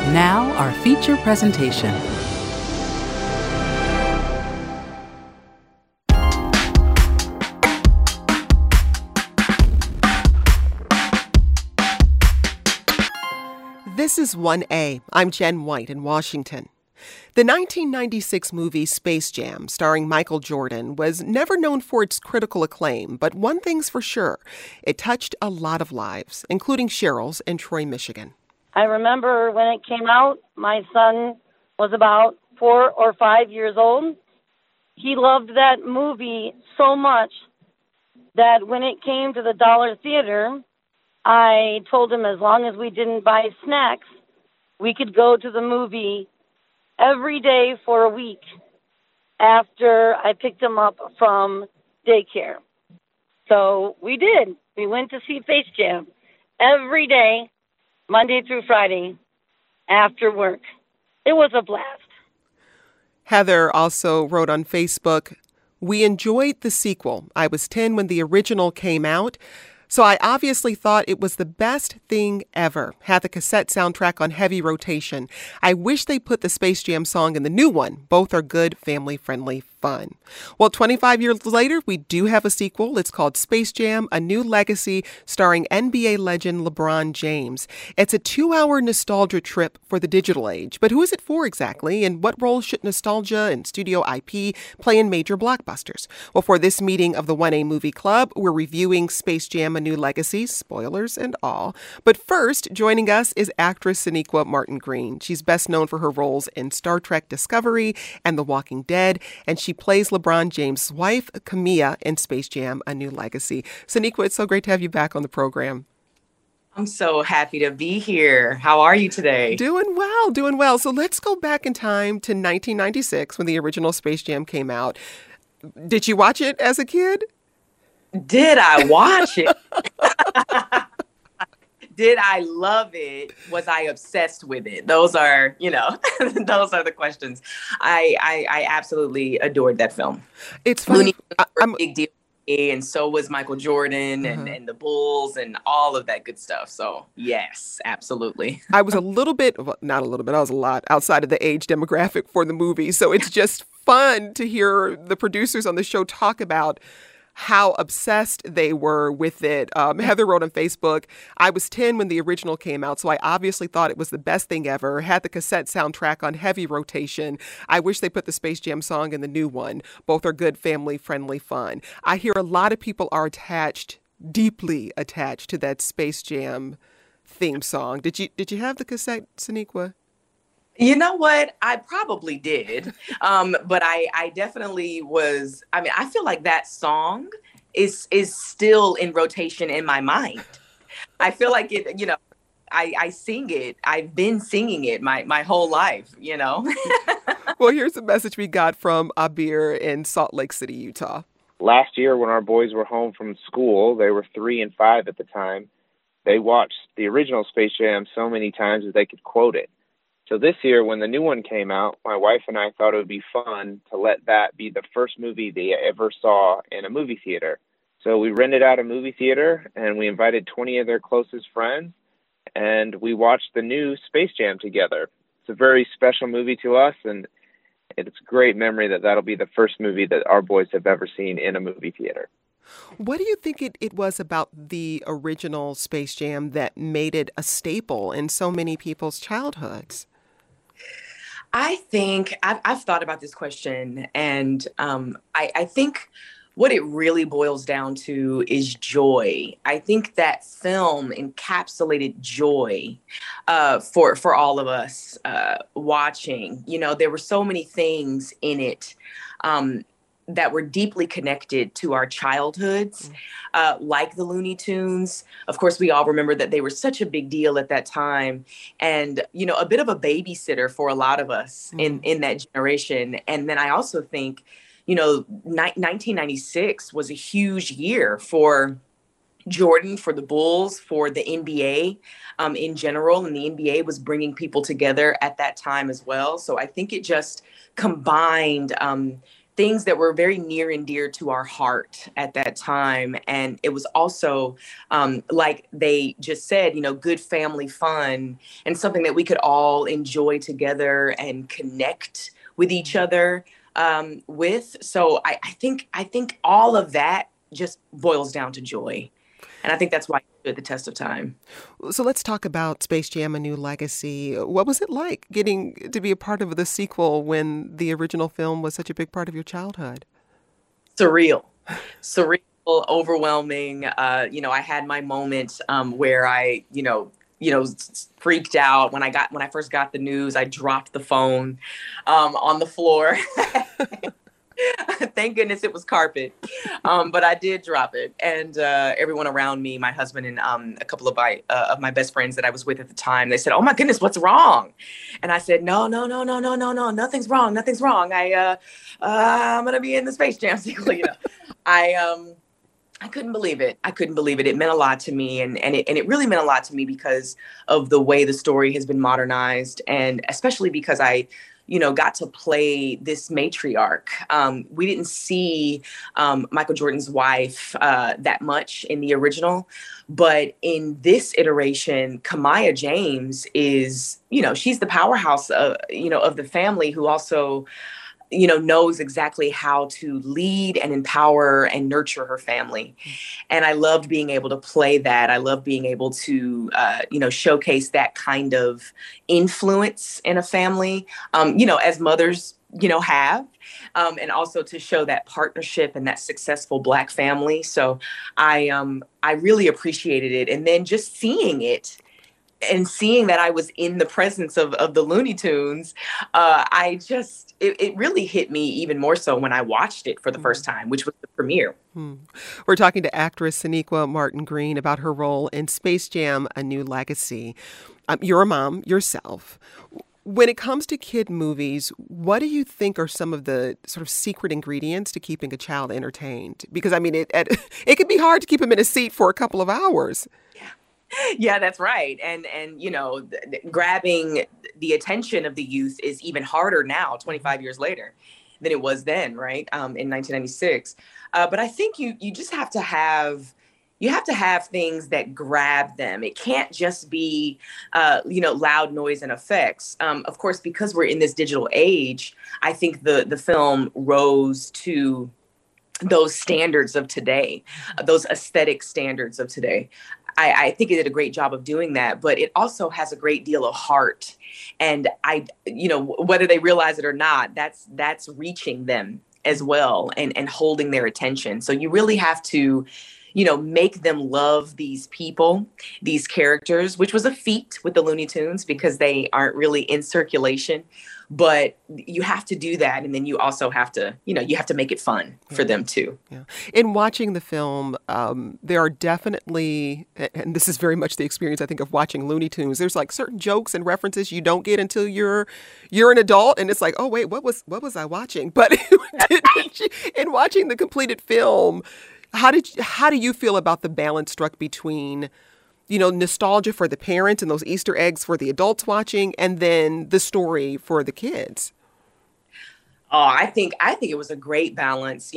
Now, our feature presentation. This is 1A. I'm Jen White in Washington. The 1996 movie Space Jam, starring Michael Jordan, was never known for its critical acclaim, but one thing's for sure. It touched a lot of lives, including Cheryl's in Troy, Michigan. I remember when it came out, my son was about 4 or 5 years old. He loved that movie so much that when it came to the Dollar Theater, I told him as long as we didn't buy snacks, we could go to the movie every day for a week after I picked him up from daycare. So we did. We went to see Space Jam every day, Monday through Friday, after work. It was a blast. Heather also wrote on Facebook, "We enjoyed the sequel. I was 10 when the original came out, so I obviously thought it was the best thing ever. Had the cassette soundtrack on heavy rotation. I wish they put the Space Jam song in the new one. Both are good, family-friendly fun." Well, 25 years later, we do have a sequel. It's called Space Jam: A New Legacy, starring NBA legend LeBron James. It's a 2-hour nostalgia trip for the digital age. But who is it for exactly? And what role should nostalgia and studio IP play in major blockbusters? Well, for this meeting of the 1A Movie Club, we're reviewing Space Jam: A New Legacy, spoilers and all. But first, joining us is actress Sonequa Martin Green. She's best known for her roles in Star Trek Discovery and The Walking Dead, and she plays LeBron James' wife, Camilla, in Space Jam: A New Legacy. Sonequa, it's so great to have you back on the program. I'm so happy to be here. How are you today? Doing well, doing well. So let's go back in time to 1996 when the original Space Jam came out. Did you watch it as a kid? Did I watch it? Did I love it? Was I obsessed with it? Those are, those are the questions. I absolutely adored that film. It's funny. Looney Tunes were a big deal to me, and so was Michael Jordan and the Bulls and all of that good stuff. So yes, absolutely. I was a little bit, well, not a little bit, I was a lot outside of the age demographic for the movie. So it's just fun to hear the producers on the show talk about how obsessed they were with it. Heather wrote on Facebook, "I was 10 when the original came out, so I obviously thought it was the best thing ever. Had the cassette soundtrack on heavy rotation. I wish they put the Space Jam song in the new one. Both are good, family-friendly fun." I hear a lot of people are deeply attached to that Space Jam theme song. Did you have the cassette, Sonequa? You know what? I probably did. But I definitely was. I mean, I feel like that song is still in rotation in my mind. I feel like it, I sing it. I've been singing it my whole life, Well, here's a message we got from Abir in Salt Lake City, Utah. Last year when our boys were home from school, they were 3 and 5 at the time, they watched the original Space Jam so many times that they could quote it. So this year, when the new one came out, my wife and I thought it would be fun to let that be the first movie they ever saw in a movie theater. So we rented out a movie theater, and we invited 20 of their closest friends, and we watched the new Space Jam together. It's a very special movie to us, and it's a great memory that that'll be the first movie that our boys have ever seen in a movie theater. What do you think it was about the original Space Jam that made it a staple in so many people's childhoods? I think I've thought about this question, and I think what it really boils down to is joy. I think that film encapsulated joy for all of us watching. There were so many things in it that were deeply connected to our childhoods, like the Looney Tunes. Of course, we all remember that they were such a big deal at that time, and a bit of a babysitter for a lot of us in that generation. And then I also think, 1996 was a huge year for Jordan, for the Bulls, for the NBA in general, and the NBA was bringing people together at that time as well. So I think it just combined things that were very near and dear to our heart at that time. And it was also, like they just said, good family fun and something that we could all enjoy together and connect with each other with. So I think all of that just boils down to joy. And I think that's why it stood the test of time. So let's talk about Space Jam: A New Legacy. What was it like getting to be a part of the sequel when the original film was such a big part of your childhood? Surreal, overwhelming. I had my moments where I, freaked out when I first got the news. I dropped the phone on the floor. Thank goodness it was carpet. But I did drop it. And everyone around me, my husband and a couple of my best friends that I was with at the time, they said, "Oh my goodness, what's wrong?" And I said, No, nothing's wrong. I'm going to be in the Space Jam sequel. I couldn't believe it. It meant a lot to me. And it really meant a lot to me because of the way the story has been modernized. And especially because I got to play this matriarch. We didn't see Michael Jordan's wife that much in the original, but in this iteration, Kamaya James is, she's the powerhouse, of the family, who also, knows exactly how to lead and empower and nurture her family. And I loved being able to play that. I love being able to, showcase that kind of influence in a family, as mothers, have, and also to show that partnership and that successful Black family. So I really appreciated it. And then just seeing it, and seeing that I was in the presence of the Looney Tunes, it really hit me even more so when I watched it for the first time, which was the premiere. We're talking to actress Sonequa Martin Green about her role in Space Jam: A New Legacy. You're a mom yourself. When it comes to kid movies, what do you think are some of the sort of secret ingredients to keeping a child entertained? Because, it can be hard to keep them in a seat for a couple of hours. Yeah, that's right. And grabbing the attention of the youth is even harder now, 25 years later, than it was then, right? In 1996. But I think you just have to have things that grab them. It can't just be, loud noise and effects. Of course, because we're in this digital age, I think the film rose to those standards of today, those aesthetic standards of today. I think it did a great job of doing that, but it also has a great deal of heart. And whether they realize it or not, that's reaching them as well and holding their attention. So you really have to, make them love these people, these characters, which was a feat with the Looney Tunes because they aren't really in circulation. But you have to do that. And then you also have to, you have to make it fun for them too. Yeah. In watching the film, there are definitely, and this is very much the experience, I think, of watching Looney Tunes. There's like certain jokes and references you don't get until you're an adult. And it's like, oh, wait, what was I watching? But in watching the completed film, how do you feel about the balance struck between nostalgia for the parents and those Easter eggs for the adults watching, and then the story for the kids? Oh, I think it was a great balance.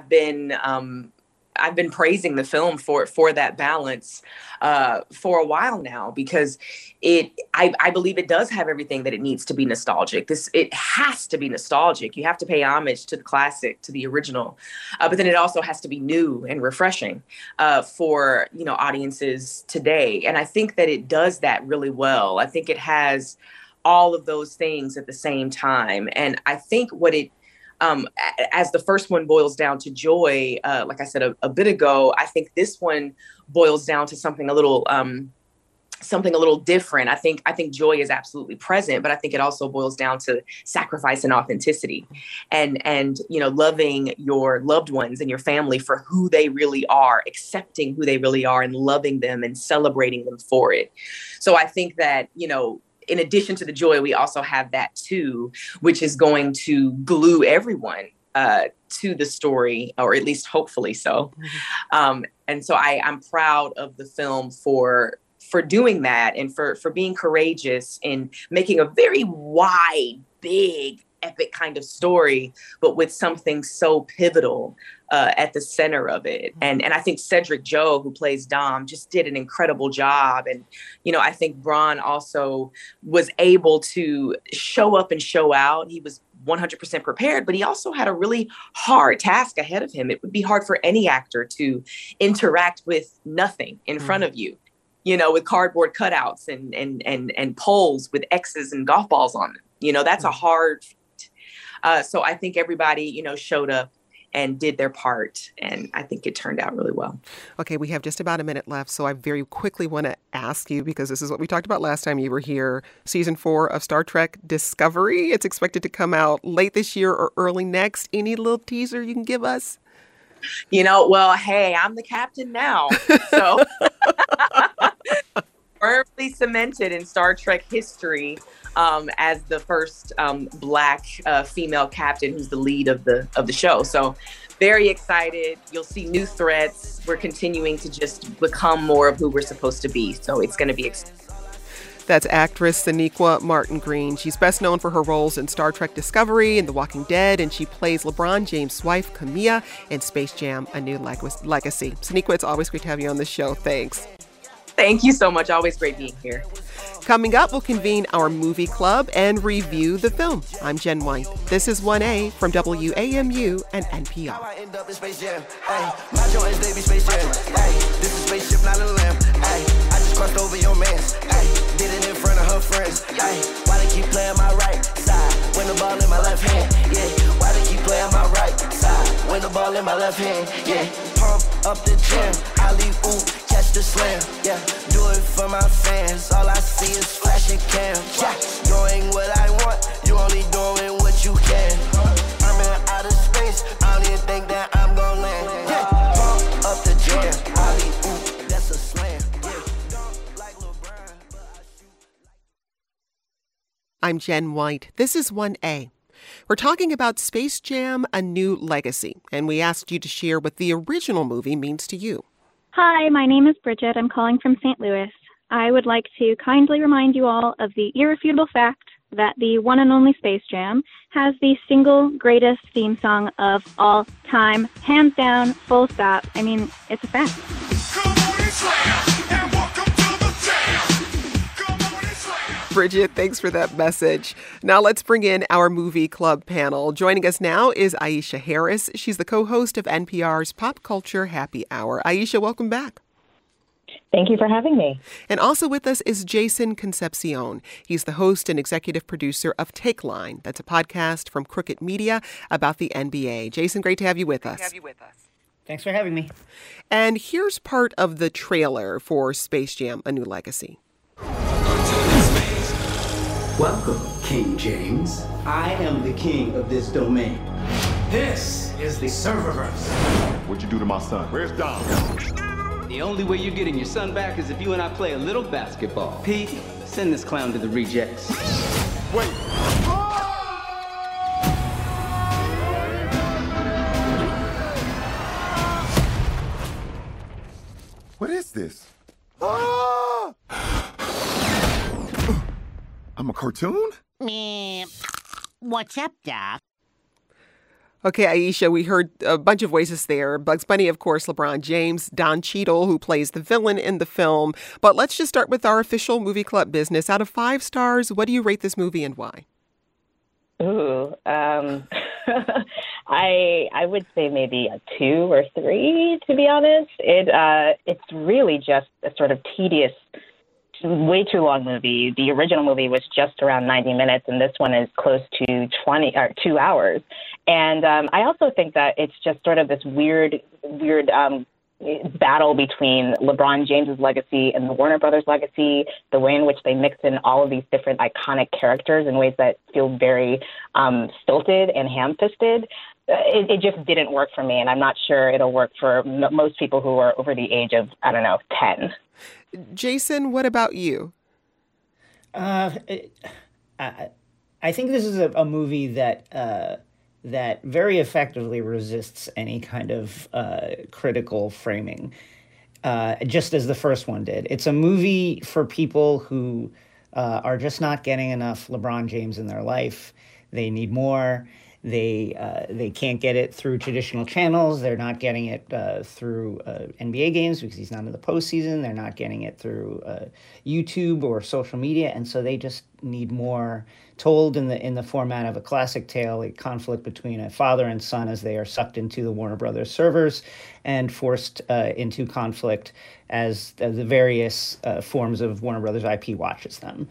I've been praising the film for that balance for a while now because I believe it does have everything that it needs to be nostalgic. It has to be nostalgic. You have to pay homage to the classic, to the original, but then it also has to be new and refreshing for audiences today. And I think that it does that really well. I think it has all of those things at the same time. And I think what it as the first one boils down to joy, like I said a bit ago, I think this one boils down to something a little different. I think joy is absolutely present, but I think it also boils down to sacrifice and authenticity, and loving your loved ones and your family for who they really are, accepting who they really are, and loving them and celebrating them for it. So I think that in addition to the joy, we also have that too, which is going to glue everyone to the story, or at least hopefully so. And so I'm proud of the film for doing that and for being courageous in making a very wide, big, epic kind of story, but with something so pivotal at the center of it. And I think Cedric Joe, who plays Dom, just did an incredible job. And, I think Bron also was able to show up and show out. He was 100% prepared, but he also had a really hard task ahead of him. It would be hard for any actor to interact with nothing in front of you, with cardboard cutouts and poles with X's and golf balls on them. That's a hard feat. So I think everybody, showed up and did their part. And I think it turned out really well. Okay, we have just about a minute left. So I very quickly want to ask you, because this is what we talked about last time you were here, season 4 of Star Trek Discovery. It's expected to come out late this year or early next. Any little teaser you can give us? Well, hey, I'm the captain now. So firmly cemented in Star Trek history as the first Black female captain who's the lead of the show. So very excited. You'll see new threats. We're continuing to just become more of who we're supposed to be. So it's going to be exciting. That's actress Sonequa Martin Green. She's best known for her roles in Star Trek Discovery and The Walking Dead, and she plays LeBron James' wife, Camilla, in Space Jam: A New Legacy. Sonequa, it's always great to have you on the show. Thanks. Thank you so much. Always great being here. Coming up, we'll convene our movie club and review the film. I'm Jen White. This is 1A from WAMU and NPR. I end up in Space Jam. My joints, they be Space Jam. This is spaceship, not a lamb. I just crossed over your mans. Did it in front of her friends. Why they keep playing my right side when the ball in my left hand? Yeah. Why they keep playing my right side when the ball in my left hand? Yeah. Pump up the gym. Ali ooh, catch the slam. Yeah. Do it for my fans. All I see is flashing cams. Yeah. You ain't what I want. You only doing what you can. I'm in outer space. I don't even think that I'm gonna land. Yeah. Pump up the jam. Ali ooh, that's a slam. Yeah. Don't like LeBron, but I shoot. I'm Jen White. This is 1A. We're talking about Space Jam: A New Legacy, and we asked you to share what the original movie means to you. Hi, my name is Bridget. I'm calling from St. Louis. I would like to kindly remind you all of the irrefutable fact that the one and only Space Jam has the single greatest theme song of all time. Hands down, full stop. I mean, it's a fact. Come on and slam, and welcome to the jam. Come on and slam. Bridget, thanks for that message. Now let's bring in our movie club panel. Joining us now is Aisha Harris. She's the co-host of NPR's Pop Culture Happy Hour. Aisha, welcome back. Thank you for having me. And also with us is Jason Concepcion. He's the host and executive producer of Take Line. That's a podcast from Crooked Media about the NBA. Jason, great to have you with us. Thanks for having me. And here's part of the trailer for Space Jam: A New Legacy. Welcome, King James. I am the king of this domain. This is the serververse. What'd you do to my son? Where's Dom? The only way you're getting your son back is if you and I play a little basketball. Pete, send this clown to the rejects. Wait. What is this? I'm a cartoon? What's up, Doc? Okay, Aisha, we heard a bunch of voices there. Bugs Bunny, of course, LeBron James, Don Cheadle, who plays the villain in the film. But let's just start with our official movie club business. Out of 5 stars, what do you rate this movie and why? Ooh, I would say maybe a 2 or 3, to be honest. It's really just a sort of tedious, way too long movie. The original movie was just around 90 minutes, and this one is close to 2 hours. And I also think that it's just sort of this weird battle between LeBron James's legacy and the Warner Brothers legacy, the way in which they mix in all of these different iconic characters in ways that feel very stilted and ham-fisted. It just didn't work for me, and I'm not sure it'll work for most people who are over the age of, 10. Jason, what about you? I think this is a movie that very effectively resists any kind of critical framing, just as the first one did. It's a movie for people who are just not getting enough LeBron James in their life. They need more. They can't get it through traditional channels. They're not getting it through NBA games because he's not in the postseason. They're not getting it through YouTube or social media, and so they just need more told in the format of a classic tale, a conflict between a father and son as they are sucked into the Warner Brothers servers and forced into conflict as the various forms of Warner Brothers IP watches them.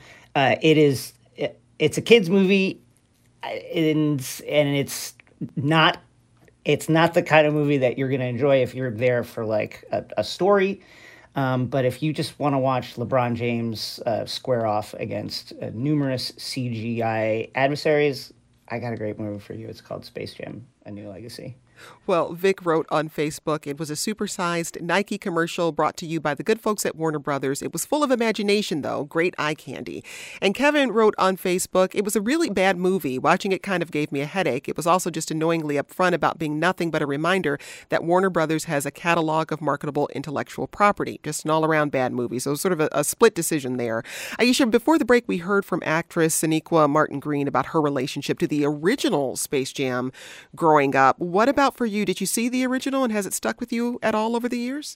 It's a kids movie. And it's not the kind of movie that you're going to enjoy if you're there for like a story. But if you just want to watch LeBron James square off against numerous CGI adversaries, I got a great movie for you. It's called Space Jam: A New Legacy. Well, Vic wrote on Facebook, it was a supersized Nike commercial brought to you by the good folks at Warner Brothers. It was full of imagination, though. Great eye candy. And Kevin wrote on Facebook, it was a really bad movie. Watching it kind of gave me a headache. It was also just annoyingly upfront about being nothing but a reminder that Warner Brothers has a catalog of marketable intellectual property. Just an all-around bad movie. So sort of a split decision there. Aisha, before the break, we heard from actress Sonequa Martin Green about her relationship to the original Space Jam growing up. What about for you? Did you see the original, and has it stuck with you at all over the years?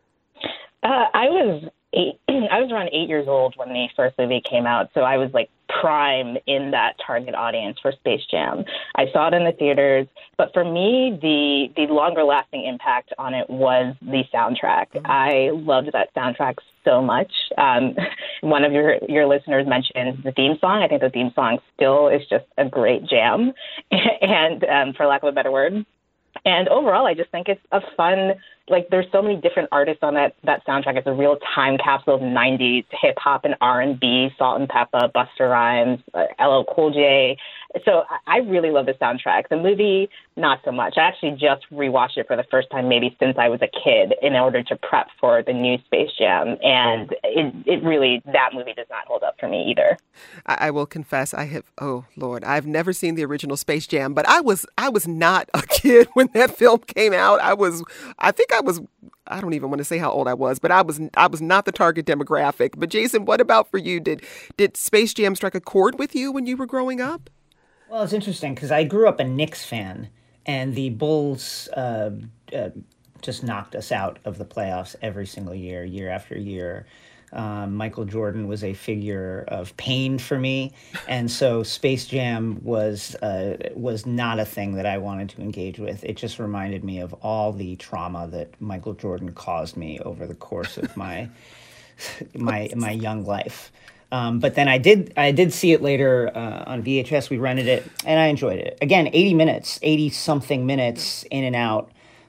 I was around 8 years old when the first movie came out, so I was like prime in that target audience for Space Jam. I saw it in the theaters, but for me, the longer lasting impact on it was the soundtrack. I loved that soundtrack so much. One of your listeners mentioned the theme song. I think the theme song still is just a great jam, and for lack of a better word. And overall, I just think it's a fun, like there's so many different artists on that soundtrack. It's a real time capsule of 90s hip-hop and R&B, Salt and Peppa, Busta Rhymes, LL Cool J. So I really love the soundtrack. The movie, not so much. I actually just rewatched it for the first time maybe since I was a kid in order to prep for the new Space Jam. And it really, that movie does not hold up for me either. I will confess, I've never seen the original Space Jam, but I was not a kid when that film came out. I don't even want to say how old I was, but I was not the target demographic. But Jason, what about for you? Did Space Jam strike a chord with you when you were growing up? Well, it's interesting because I grew up a Knicks fan, and the Bulls just knocked us out of the playoffs every single year, year after year. Michael Jordan was a figure of pain for me, and so Space Jam was not a thing that I wanted to engage with. It just reminded me of all the trauma that Michael Jordan caused me over the course of my young life. But then I did see it later on VHS. We rented it, and I enjoyed it. Again, 80-something minutes in and out.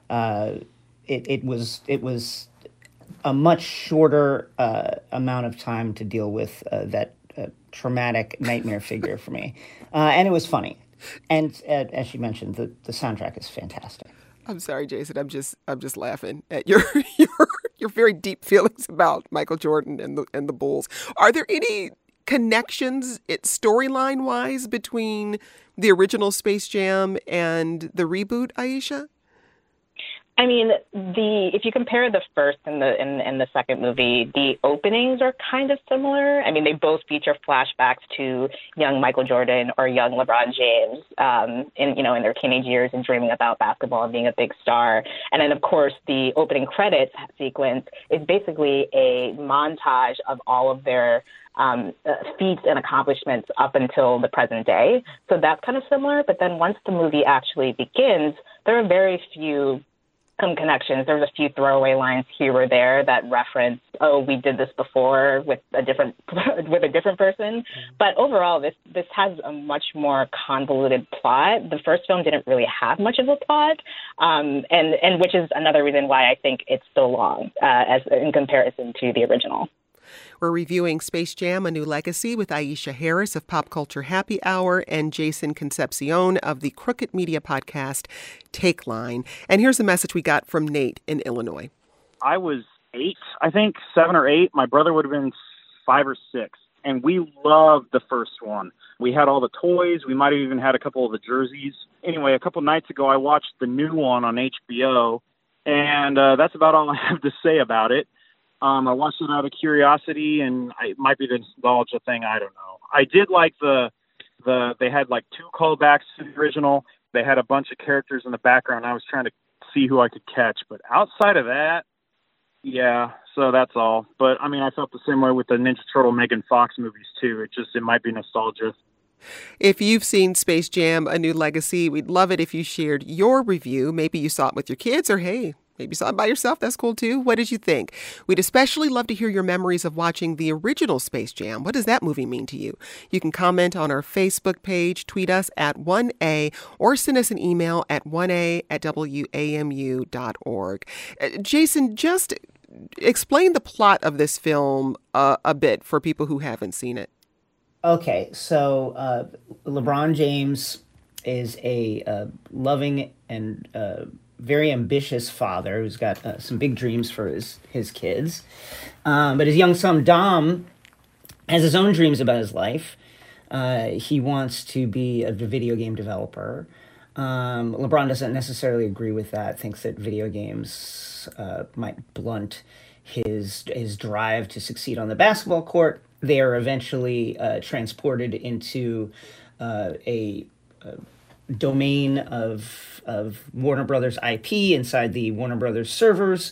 It was a much shorter amount of time to deal with that traumatic nightmare figure for me, and it was funny. And as you mentioned, the soundtrack is fantastic. I'm sorry, Jason. I'm just laughing at your very deep feelings about Michael Jordan and the Bulls. Are there any connections, storyline wise, between the original Space Jam and the reboot, Aisha? I mean, if you compare the first and the second movie, the openings are kind of similar. I mean, they both feature flashbacks to young Michael Jordan or young LeBron James, in their teenage years and dreaming about basketball and being a big star. And then, of course, the opening credits sequence is basically a montage of all of their feats and accomplishments up until the present day. So that's kind of similar. But then once the movie actually begins, there are very few connections. There's a few throwaway lines here or there that reference, we did this before with a different person. But overall, this has a much more convoluted plot. The first film didn't really have much of a plot, and which is another reason why I think it's so long as in comparison to the original. We're reviewing Space Jam: A New Legacy with Aisha Harris of Pop Culture Happy Hour and Jason Concepcion of the Crooked Media podcast Take Line. And here's a message we got from Nate in Illinois. I was 8, I think, 7 or 8. My brother would have been 5 or 6. And we loved the first one. We had all the toys. We might have even had a couple of the jerseys. Anyway, a couple nights ago, I watched the new one on HBO. And that's about all I have to say about it. I watched it out of curiosity, and it might be the nostalgia thing. I don't know. I did like the They had like 2 callbacks to the original. They had a bunch of characters in the background. I was trying to see who I could catch, but outside of that, yeah. So that's all. But I mean, I felt the same way with the Ninja Turtle Megan Fox movies too. It might be nostalgia. If you've seen Space Jam: A New Legacy, we'd love it if you shared your review. Maybe you saw it with your kids, or hey, maybe you saw it by yourself. That's cool too. What did you think? We'd especially love to hear your memories of watching the original Space Jam. What does that movie mean to you? You can comment on our Facebook page, tweet us at 1A, or send us an email at 1A@WAMU.org. Jason, just explain the plot of this film a bit for people who haven't seen it. Okay, so LeBron James is a loving and very ambitious father who's got some big dreams for his kids. But his young son, Dom, has his own dreams about his life. He wants to be a video game developer. LeBron doesn't necessarily agree with that, thinks that video games might blunt his drive to succeed on the basketball court. They are eventually transported into a domain of Warner Brothers IP inside the Warner Brothers servers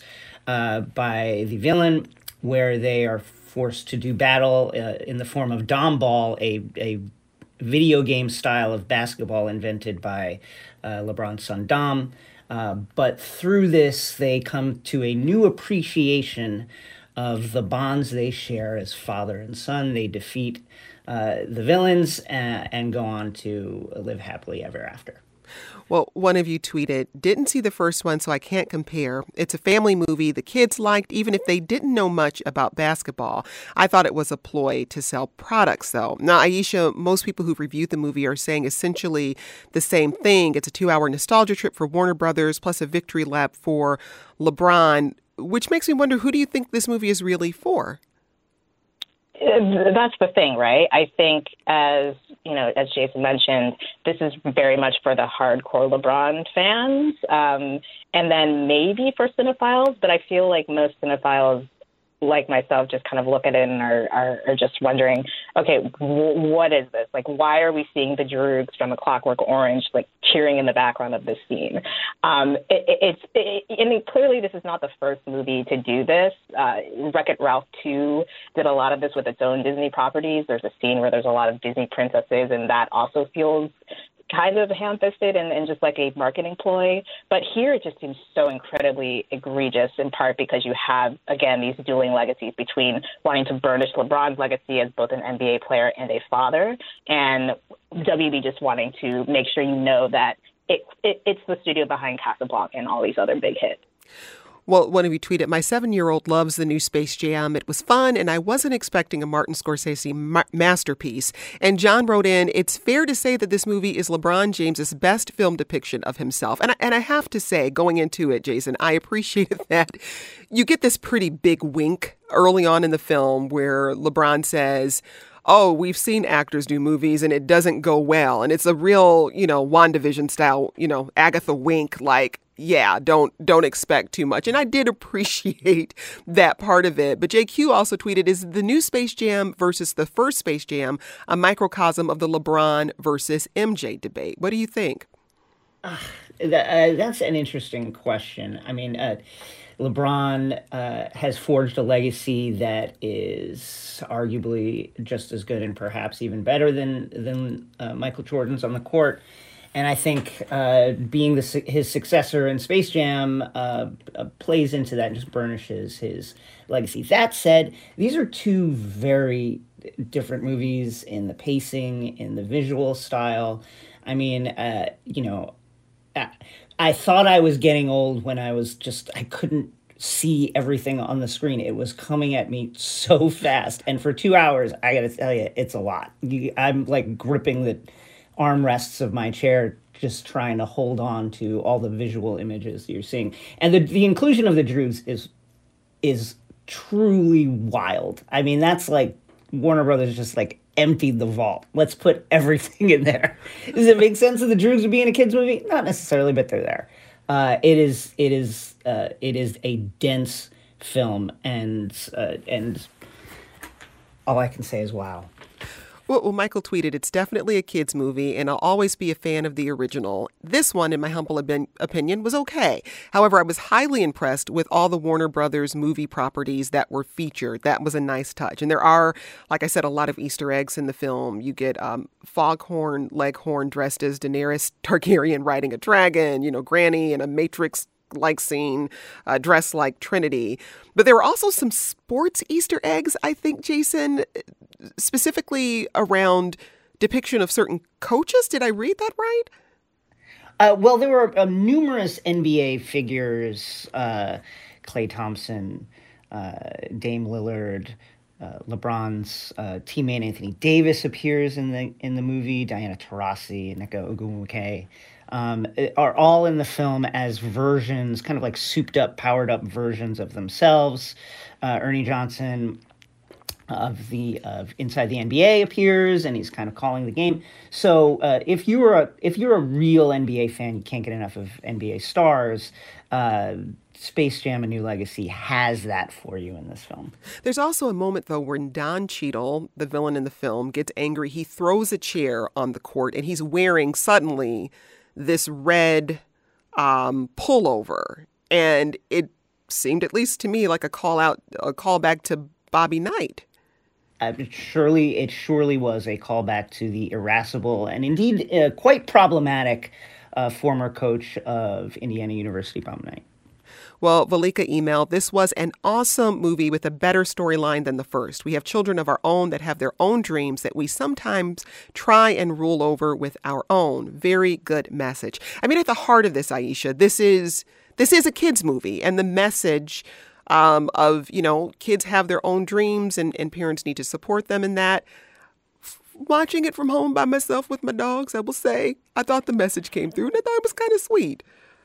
by the villain, where they are forced to do battle in the form of Dom Ball, a video game style of basketball invented by LeBron's son Dom. But through this, they come to a new appreciation of the bonds they share as father and son. They defeat the villains and go on to live happily ever after. Well, one of you tweeted, didn't see the first one, so I can't compare. It's a family movie the kids liked, even if they didn't know much about basketball. I thought it was a ploy to sell products, though. Now, Aisha, most people who've reviewed the movie are saying essentially the same thing. It's a 2-hour nostalgia trip for Warner Brothers, plus a victory lap for LeBron, which makes me wonder, who do you think this movie is really for? That's the thing, right? I think, as Jason mentioned, this is very much for the hardcore LeBron fans, and then maybe for cinephiles. But I feel like most cinephiles, like myself, just kind of look at it and are just wondering, okay, what is this? Like, why are we seeing the Droogs from A Clockwork Orange like cheering in the background of this scene? I mean, clearly this is not the first movie to do this. Wreck-It Ralph 2 did a lot of this with its own Disney properties. There's a scene where there's a lot of Disney princesses, and that also feels kind of ham-fisted and just like a marketing ploy. But here it just seems so incredibly egregious, in part because you have, again, these dueling legacies between wanting to burnish LeBron's legacy as both an NBA player and a father, and WB just wanting to make sure you know that it's the studio behind Casablanca and all these other big hits. Well, one of you tweeted, my 7-year-old loves the new Space Jam. It was fun, and I wasn't expecting a Martin Scorsese masterpiece. And John wrote in, it's fair to say that this movie is LeBron James's best film depiction of himself. And I have to say, going into it, Jason, I appreciated that you get this pretty big wink early on in the film where LeBron says, oh, we've seen actors do movies and it doesn't go well. And it's a real, WandaVision style, Agatha Wink, like, yeah, don't expect too much. And I did appreciate that part of it. But JQ also tweeted, is the new Space Jam versus the first Space Jam a microcosm of the LeBron versus MJ debate? What do you think? That's an interesting question. I mean, LeBron has forged a legacy that is arguably just as good and perhaps even better than Michael Jordan's on the court. And I think being his successor in Space Jam plays into that and just burnishes his legacy. That said, these are two very different movies in the pacing, in the visual style. I mean, I thought I was getting old when I couldn't see everything on the screen. It was coming at me so fast. And for 2 hours, I got to tell you, it's a lot. I'm like gripping the armrests of my chair, just trying to hold on to all the visual images you're seeing. And the inclusion of the Droogs is truly wild. I mean, that's like Warner Brothers just like emptied the vault. Let's put everything in there. Does it make sense that the Droogs would be in a kids movie? Not necessarily, but they're there. It is a dense film, and all I can say is wow. Well, Michael tweeted, "It's definitely a kid's movie, and I'll always be a fan of the original. This one, in my humble opinion, was okay. However, I was highly impressed with all the Warner Brothers movie properties that were featured. That was a nice touch. And there are, like I said, a lot of Easter eggs in the film. You get Foghorn Leghorn dressed as Daenerys Targaryen riding a dragon, Granny in a Matrix-like scene, dressed like Trinity. But there were also some sports Easter eggs, I think, Jason, specifically around depiction of certain coaches. Did I read that right? Well, there were numerous NBA figures, Klay Thompson, Dame Lillard, LeBron's teammate Anthony Davis appears in the movie. Diana Taurasi, Nneka Ogwumike are all in the film as versions, kind of like souped up, powered up versions of themselves. Ernie Johnson of Inside the NBA appears, and he's kind of calling the game. So if you're a real NBA fan, you can't get enough of NBA stars. Space Jam: A New Legacy has that for you in this film. There's also a moment, though, when Don Cheadle, the villain in the film, gets angry. He throws a chair on the court, and he's wearing suddenly this red pullover, and it seemed, at least to me, like a callback to Bobby Knight. It surely was a callback to the irascible and indeed quite problematic former coach of Indiana University, Bob Knight. Well, Valika emailed, "This was an awesome movie with a better storyline than the first. We have children of our own that have their own dreams that we sometimes try and rule over with our own. Very good message." I mean, at the heart of this, Aisha, this is a kid's movie, and the message of, kids have their own dreams and parents need to support them in that. Watching it from home by myself with my dogs, I will say, I thought the message came through, and I thought it was kind of sweet.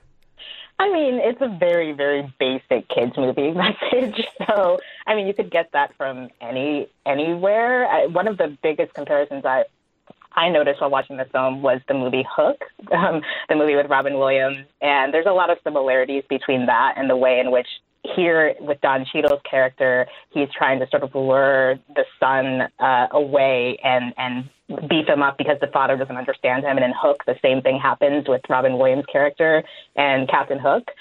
I mean, it's a very, very basic kids movie message. So, I mean, you could get that from anywhere. One of the biggest comparisons I noticed while watching the film was the movie Hook, the movie with Robin Williams. And there's a lot of similarities between that and the way in which here with Don Cheadle's character, he's trying to sort of lure the son away and beef him up because the father doesn't understand him. And in Hook, the same thing happens with Robin Williams' character and Captain Hook.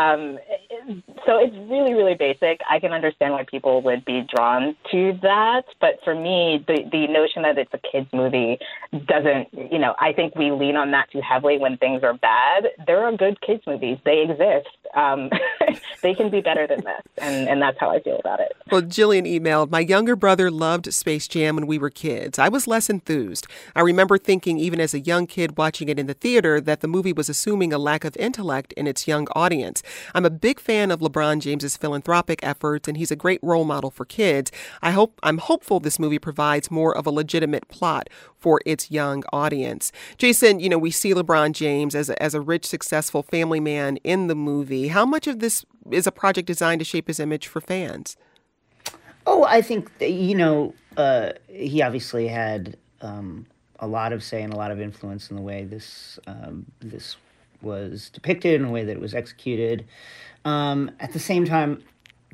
So it's really, really basic. I can understand why people would be drawn to that. But for me, the notion that it's a kid's movie doesn't, I think we lean on that too heavily when things are bad. There are good kids movies. They exist. They can be better than this. And that's how I feel about it. Well, Jillian emailed, "My younger brother loved Space Jam when we were kids. I was less enthused. I remember thinking, even as a young kid watching it in the theater, that the movie was assuming a lack of intellect in its young audience. I'm a big fan of LeBron James's philanthropic efforts, and he's a great role model for kids. I'm hopeful this movie provides more of a legitimate plot for its young audience." Jason, we see LeBron James as a rich, successful family man in the movie. How much of this is a project designed to shape his image for fans? Oh, I think, he obviously had a lot of say and a lot of influence in the way this was depicted and the way that it was executed. At the same time,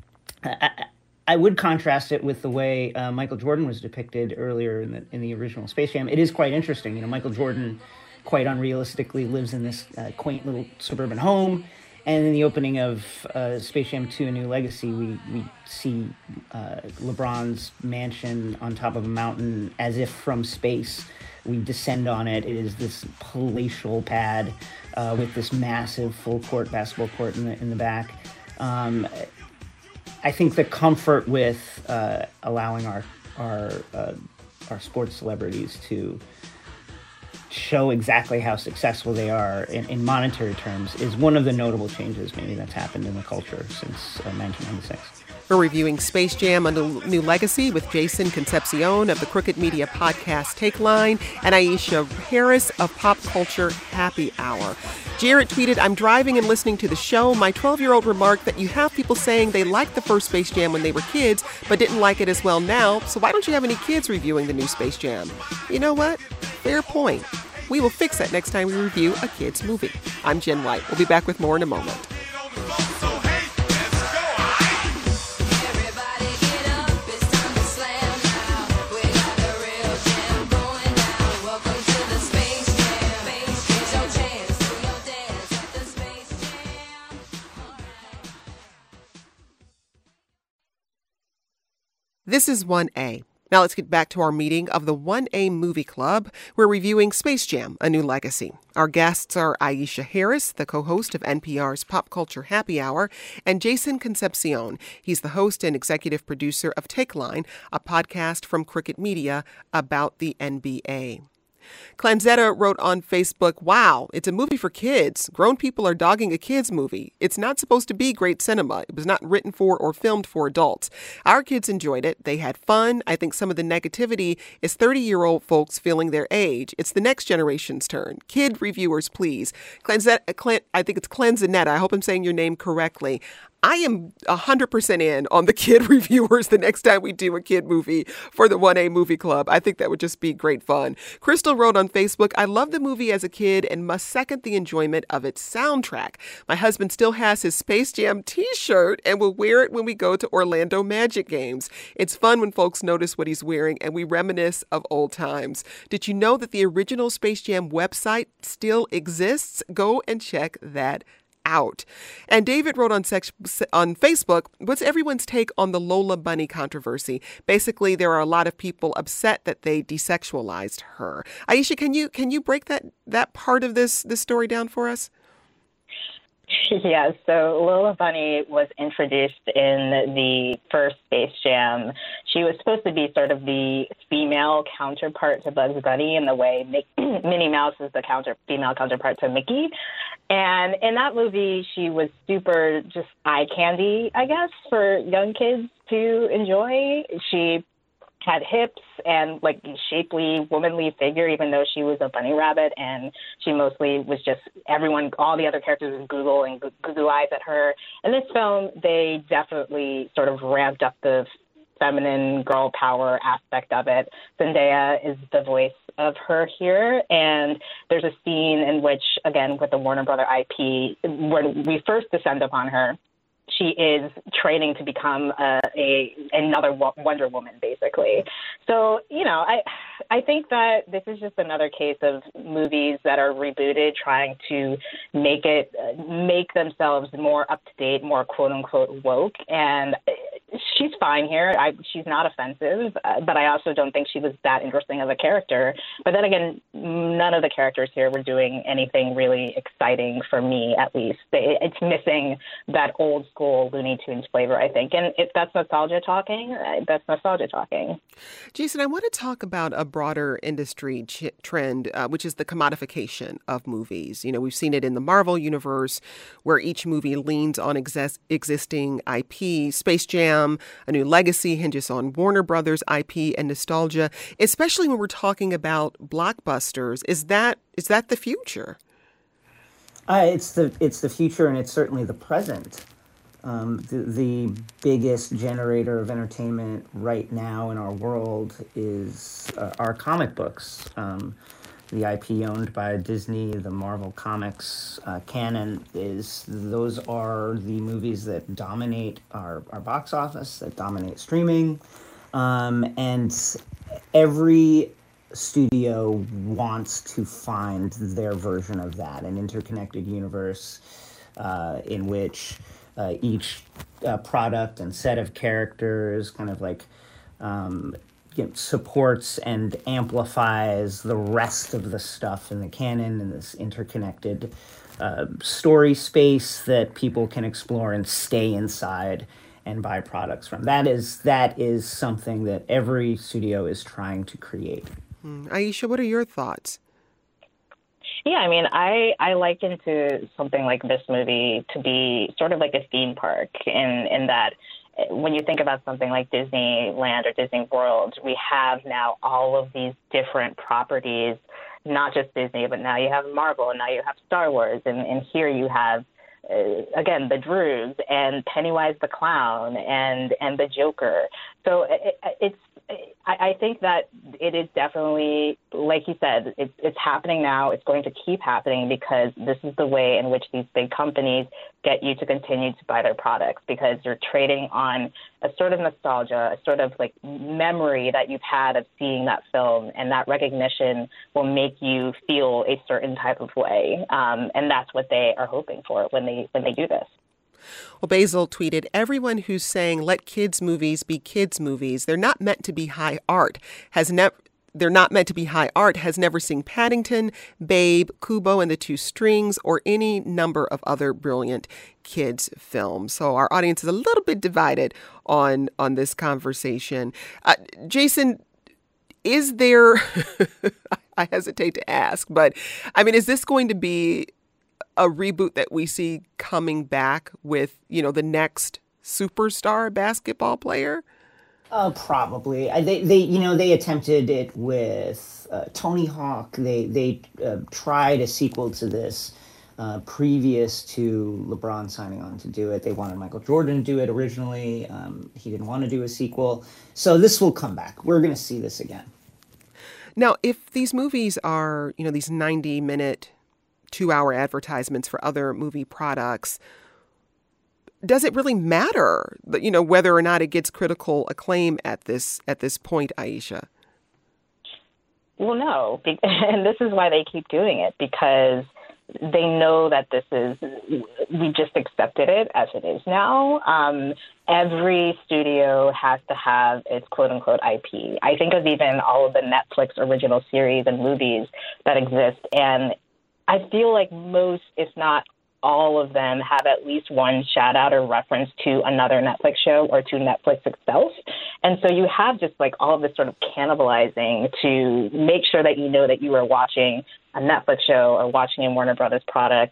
I would contrast it with the way Michael Jordan was depicted earlier in the original Space Jam. It is quite interesting. Michael Jordan quite unrealistically lives in this quaint little suburban home. And in the opening of Space Jam 2: A New Legacy, we see LeBron's mansion on top of a mountain as if from space. We descend on it. It is this palatial pad with this massive full-court basketball court in the back. I think the comfort with allowing our sports celebrities to show exactly how successful they are in monetary terms is one of the notable changes maybe that's happened in the culture since 1996. We're reviewing Space Jam: A New Legacy with Jason Concepcion of the Crooked Media Podcast Take Line and Aisha Harris of Pop Culture Happy Hour. Jarrett tweeted, "I'm driving and listening to the show. My 12-year-old remarked that you have people saying they liked the first Space Jam when they were kids, but didn't like it as well now, so why don't you have any kids reviewing the new Space Jam?" You know what? Fair point. We will fix that next time we review a kid's movie. I'm Jen White. We'll be back with more in a moment. This is 1A. Now let's get back to our meeting of the 1A Movie Club. We're reviewing Space Jam: A New Legacy. Our guests are Aisha Harris, the co-host of NPR's Pop Culture Happy Hour, and Jason Concepcion. He's the host and executive producer of Take Line, a podcast from Crooked Media about the NBA. Clanzetta wrote on Facebook, "Wow, it's a movie for kids. Grown people are dogging a kids movie. It's not supposed to be great cinema. It was not written for or filmed for adults. Our kids enjoyed it. They had fun. I think some of the negativity is 30-year-old folks feeling their age. It's the next generation's turn. Kid reviewers, please." I think it's Clanzanetta. I hope I'm saying your name correctly. I am 100% in on the kid reviewers the next time we do a kid movie for the 1A Movie Club. I think that would just be great fun. Crystal wrote on Facebook, "I love the movie as a kid and must second the enjoyment of its soundtrack. My husband still has his Space Jam t-shirt and will wear it when we go to Orlando Magic games. It's fun when folks notice what he's wearing and we reminisce of old times. Did you know that the original Space Jam website still exists? Go and check that out." And David wrote on Facebook, "What's everyone's take on the Lola Bunny controversy? Basically, there are a lot of people upset that they desexualized her." Aisha, can you break that part of this story down for us? Yeah, so Lola Bunny was introduced in the first Space Jam. She was supposed to be sort of the female counterpart to Bugs Bunny in the way Minnie Mouse is the female counterpart to Mickey. And in that movie, she was super just eye candy, I guess, for young kids to enjoy. She had hips and like shapely, womanly figure, even though she was a bunny rabbit, and she mostly was just all the other characters would Google and Google eyes at her. In this film, they definitely sort of ramped up the feminine girl power aspect of it. Zendaya is the voice of her here, and there's a scene in which, again, with the Warner Brother IP, when we first descend upon her, she is training to become another Wonder Woman, basically. So, I think that this is just another case of movies that are rebooted, trying to make themselves more up to date, more quote unquote woke. And she's fine here. She's not offensive, but I also don't think she was that interesting of a character. But then again, none of the characters here were doing anything really exciting for me, at least. It's missing that old school Looney Tunes flavor, I think. And if that's nostalgia talking, that's nostalgia talking. Jason, I want to talk about a broader industry trend, which is the commodification of movies. We've seen it in the Marvel universe, where each movie leans on existing IP. Space Jam: A New Legacy hinges on Warner Brothers IP and nostalgia, especially when we're talking about blockbusters. Is that the future? It's the future, and it's certainly the present. The biggest generator of entertainment right now in our world is our comic books. The IP owned by Disney, the Marvel Comics canon, those are the movies that dominate our box office, that dominate streaming, and every studio wants to find their version of that, an interconnected universe in which each product and set of characters kind of like supports and amplifies the rest of the stuff in the canon, in this interconnected story space that people can explore and stay inside and buy products from. That is something that every studio is trying to create. Aisha, what are your thoughts? Yeah, I mean, I liken to something like this movie to be sort of like a theme park in that when you think about something like Disneyland or Disney World, we have now all of these different properties, not just Disney, but now you have Marvel, and now you have Star Wars, and here you have, again, the Drews and Pennywise the Clown and the Joker. So I think that it is definitely, like you said, it's happening now. It's going to keep happening because this is the way in which these big companies get you to continue to buy their products, because you're trading on a sort of nostalgia, a sort of like memory that you've had of seeing that film, and that recognition will make you feel a certain type of way. And that's what they are hoping for when they do this. Well, Basil tweeted, everyone who's saying let kids' movies be kids' movies, they're not meant to be high art, has never seen Paddington, Babe, Kubo and the Two Strings, or any number of other brilliant kids' films. So our audience is a little bit divided on this conversation. Jason, is there, I hesitate to ask, but I mean, is this going to be a reboot that we see coming back with, the next superstar basketball player? Probably. They attempted it with Tony Hawk. They tried a sequel to this previous to LeBron signing on to do it. They wanted Michael Jordan to do it originally. He didn't want to do a sequel. So this will come back. We're going to see this again. Now, if these movies are, these 90-minute, 2-hour advertisements for other movie products, does it really matter, whether or not it gets critical acclaim at this point, Aisha? Well, no, and this is why they keep doing it, because they know that we just accepted it as it is now. Every studio has to have its quote-unquote IP. I think of even all of the Netflix original series and movies that exist, and I feel like most, if not all of them, have at least one shout out or reference to another Netflix show or to Netflix itself. And so you have just like all of this sort of cannibalizing to make sure that you know that you are watching a Netflix show or watching a Warner Brothers product.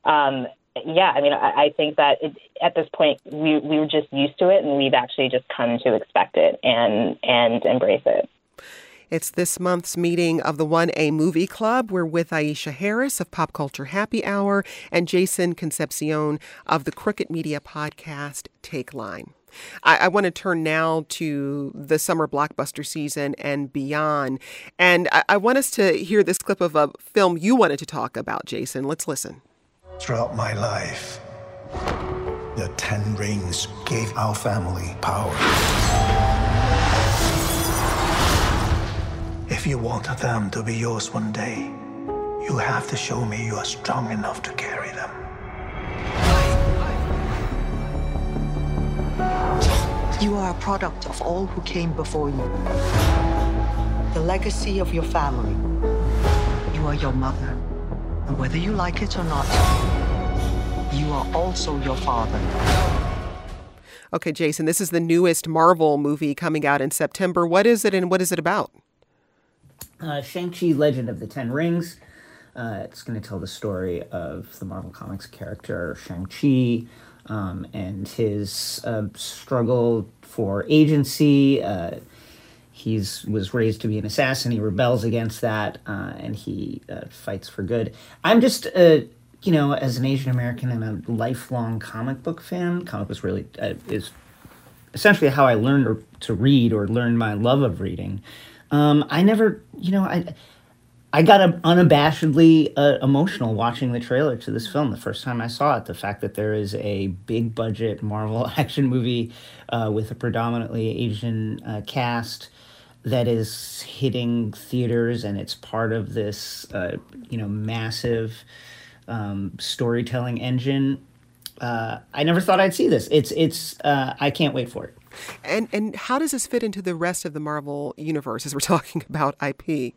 I think that at this point we were just used to it, and we've actually just come to expect it and embrace it. It's this month's meeting of the 1A Movie Club. We're with Aisha Harris of Pop Culture Happy Hour and Jason Concepcion of the Crooked Media podcast Take Line. I want to turn now to the summer blockbuster season and beyond. And I want us to hear this clip of a film you wanted to talk about, Jason. Let's listen. Throughout my life, the 10 rings gave our family power. If you want them to be yours one day, you have to show me you are strong enough to carry them. You are a product of all who came before you. The legacy of your family. You are your mother. And whether you like it or not, you are also your father. Okay, Jason, this is the newest Marvel movie coming out in September. What is it and what is it about? Shang-Chi, Legend of the Ten Rings. It's going to tell the story of the Marvel Comics character Shang-Chi and his struggle for agency. He was raised to be an assassin. He rebels against that, and he fights for good. I'm just, as an Asian American and a lifelong comic book fan, comic books really is essentially how I learned to read or learned my love of reading. I never, I got unabashedly emotional watching the trailer to this film the first time I saw it. The fact that there is a big budget Marvel action movie with a predominantly Asian cast that is hitting theaters, and it's part of this, massive storytelling engine. I never thought I'd see this. It's I can't wait for it. And how does this fit into the rest of the Marvel universe as we're talking about IP?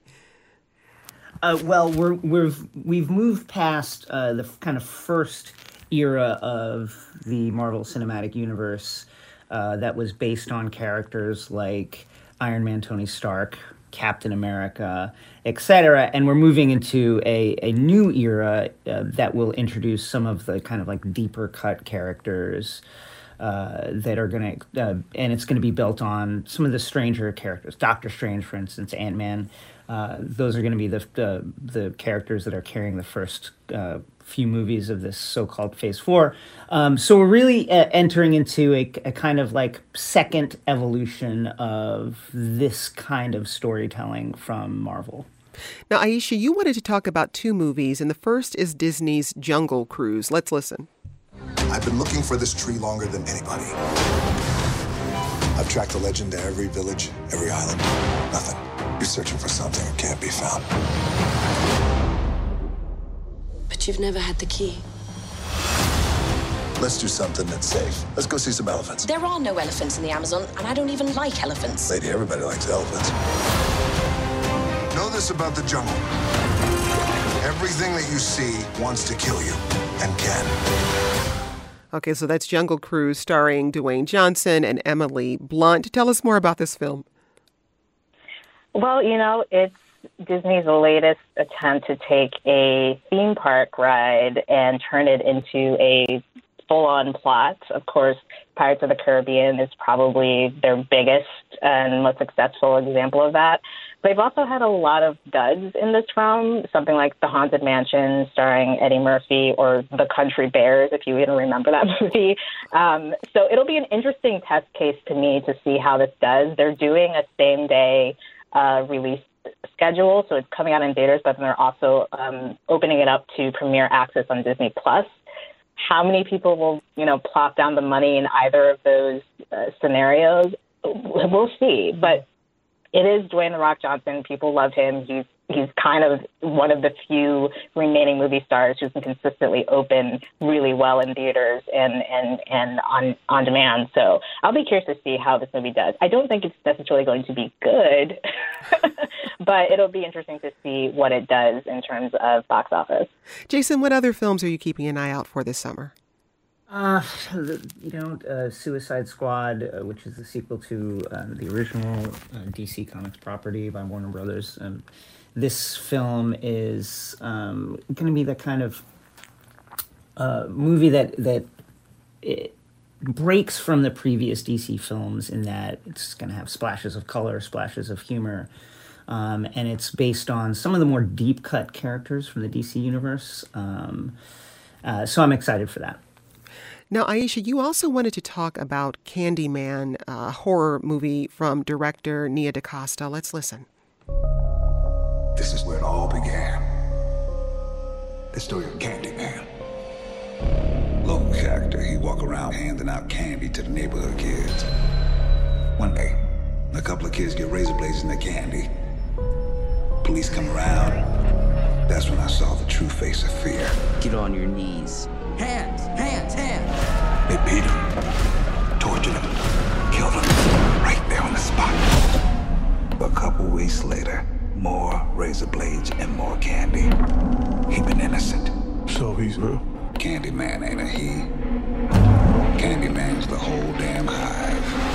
Well, we've moved past the kind of first era of the Marvel Cinematic Universe that was based on characters like Iron Man, Tony Stark, Captain America, etc. And we're moving into a new era that will introduce some of the kind of like deeper cut characters that are going to, and it's going to be built on some of the stranger characters. Doctor Strange, for instance, Ant-Man. Those are going to be the characters that are carrying the first few movies of this so-called Phase 4. So we're really entering into a kind of like second evolution of this kind of storytelling from Marvel. Now, Aisha, you wanted to talk about two movies, and the first is Disney's Jungle Cruise. Let's listen. I've been looking for this tree longer than anybody. I've tracked the legend to every village, every island. Nothing. You're searching for something that can't be found. But you've never had the key. Let's do something that's safe. Let's go see some elephants. There are no elephants in the Amazon, and I don't even like elephants. Lady, everybody likes elephants. Know this about the jungle. Everything that you see wants to kill you, and can. Okay, so that's Jungle Cruise starring Dwayne Johnson and Emily Blunt. Tell us more about this film. Well, it's Disney's latest attempt to take a theme park ride and turn it into a full-on plot. Of course, Pirates of the Caribbean is probably their biggest and most successful example of that. They've also had a lot of duds in this realm, something like The Haunted Mansion starring Eddie Murphy or The Country Bears, if you even remember that movie. So it'll be an interesting test case to me to see how this does. They're doing a same-day release schedule, so it's coming out in theaters, but then they're also opening it up to premiere access on Disney+. How many people will, plop down the money in either of those scenarios? We'll see, but it is Dwayne "The Rock" Johnson. People love him. He's kind of one of the few remaining movie stars who can consistently open really well in theaters and on demand. So I'll be curious to see how this movie does. I don't think it's necessarily going to be good, but it'll be interesting to see what it does in terms of box office. Jason, what other films are you keeping an eye out for this summer? Suicide Squad, which is the sequel to the original DC Comics property by Warner Brothers. This film is going to be that kind of movie that it breaks from the previous DC films in that it's going to have splashes of color, splashes of humor, and it's based on some of the more deep-cut characters from the DC universe. So I'm excited for that. Now, Aisha, you also wanted to talk about Candyman, a horror movie from director Nia DaCosta. Let's listen. This is where it all began. The story of Candyman. Local character, he walk around handing out candy to the neighborhood kids. One day, a couple of kids get razor blades in their candy. Police come around. That's when I saw the true face of fear. Get on your knees. Hands, hands, hands. They beat him, tortured him, killed him, right there on the spot. A couple weeks later, more razor blades and more candy. He been innocent. So he's real? Candyman ain't a he. Candyman's the whole damn hive.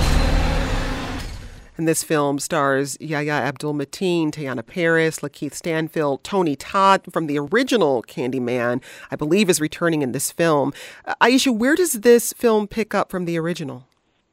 And this film stars Yahya Abdul-Mateen, Teyonah Parris, Lakeith Stanfield, Tony Todd from the original Candyman, I believe, is returning in this film. Aisha, where does this film pick up from the original?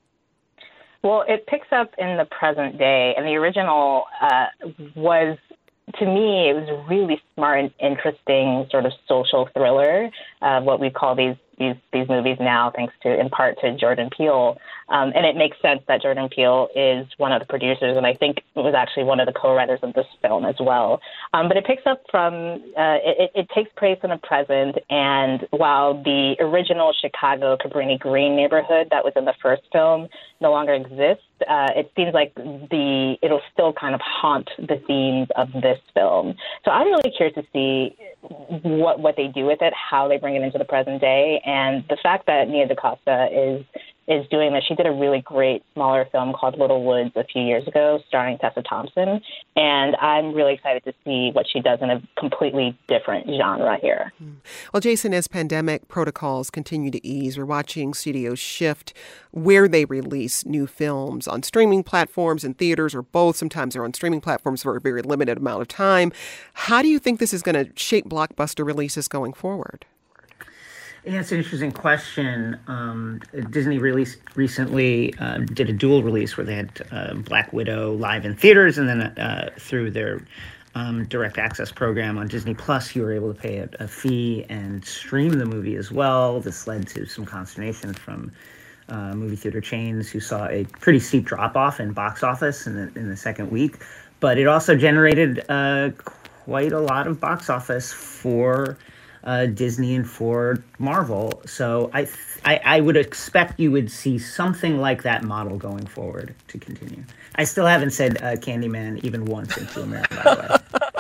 Well, it picks up in the present day, and the original was, to me, it was a really smart and interesting sort of social thriller, what we call these movies now, thanks to, in part, to Jordan Peele. And it makes sense that Jordan Peele is one of the producers, and I think it was actually one of the co-writers of this film as well. But it picks up from, it takes place in the present, and while the original Chicago Cabrini Green neighborhood that was in the first film no longer exists, it seems like it'll still kind of haunt the themes of this film. So I'm really curious to see what they do with it, how they bring it into the present day, and the fact that Nia DaCosta is doing this. She did a really great smaller film called Little Woods a few years ago, starring Tessa Thompson, and I'm really excited to see what she does in a completely different genre here. Well, Jason, as pandemic protocols continue to ease, we're watching studios shift where they release new films on streaming platforms and theaters, or both. Sometimes they're on streaming platforms for a very limited amount of time. How do you think this is going to shape blockbuster releases going forward? Yeah, it's an interesting question. Disney recently did a dual release where they had Black Widow live in theaters, and then through their direct access program on Disney Plus, you were able to pay a fee and stream the movie as well. This led to some consternation from movie theater chains who saw a pretty steep drop-off in box office in the second week, but it also generated quite a lot of box office for Disney and for Marvel. So I would expect you would see something like that model going forward to continue. I still haven't said Candyman even once into America, by the way.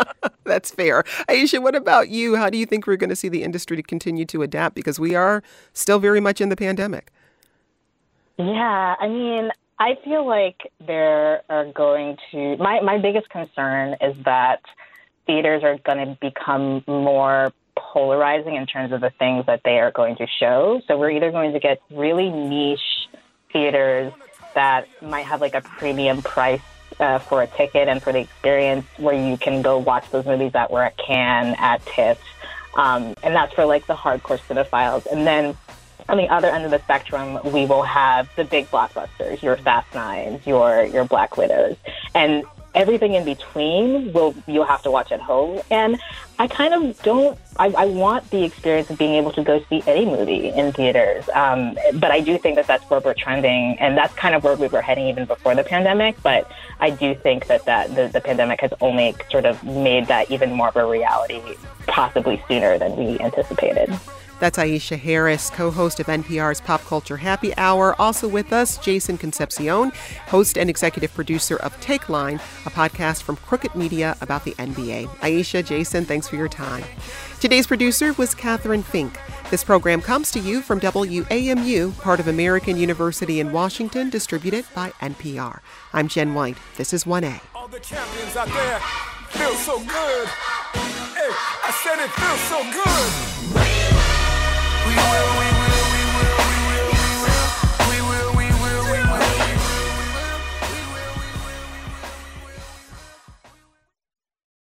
That's fair. Aisha, what about you? How do you think we're going to see the industry to continue to adapt? Because we are still very much in the pandemic. Yeah, I mean, I feel like there are going to... My biggest concern is that theaters are going to become more polarizing in terms of the things that they are going to show. So we're either going to get really niche theaters that might have like a premium price for a ticket and for the experience, where you can go watch those movies that were at Cannes, at TIFF. And that's for like the hardcore cinephiles. And then on the other end of the spectrum, we will have the big blockbusters, your Fast Nines, your Black Widows. And everything in between you'll have to watch at home. And I kind of don't, I want the experience of being able to go see any movie in theaters. But I do think that that's where we're trending, and that's kind of where we were heading even before the pandemic. But I do think that the pandemic has only sort of made that even more of a reality, possibly sooner than we anticipated. That's Aisha Harris, co-host of NPR's Pop Culture Happy Hour. Also with us, Jason Concepcion, host and executive producer of Take Line, a podcast from Crooked Media about the NBA. Aisha, Jason, thanks for your time. Today's producer was Catherine Fink. This program comes to you from WAMU, part of American University in Washington, distributed by NPR. I'm Jen White. This is 1A. All the champions out there feel so good. Hey, I said it feels so good. We will.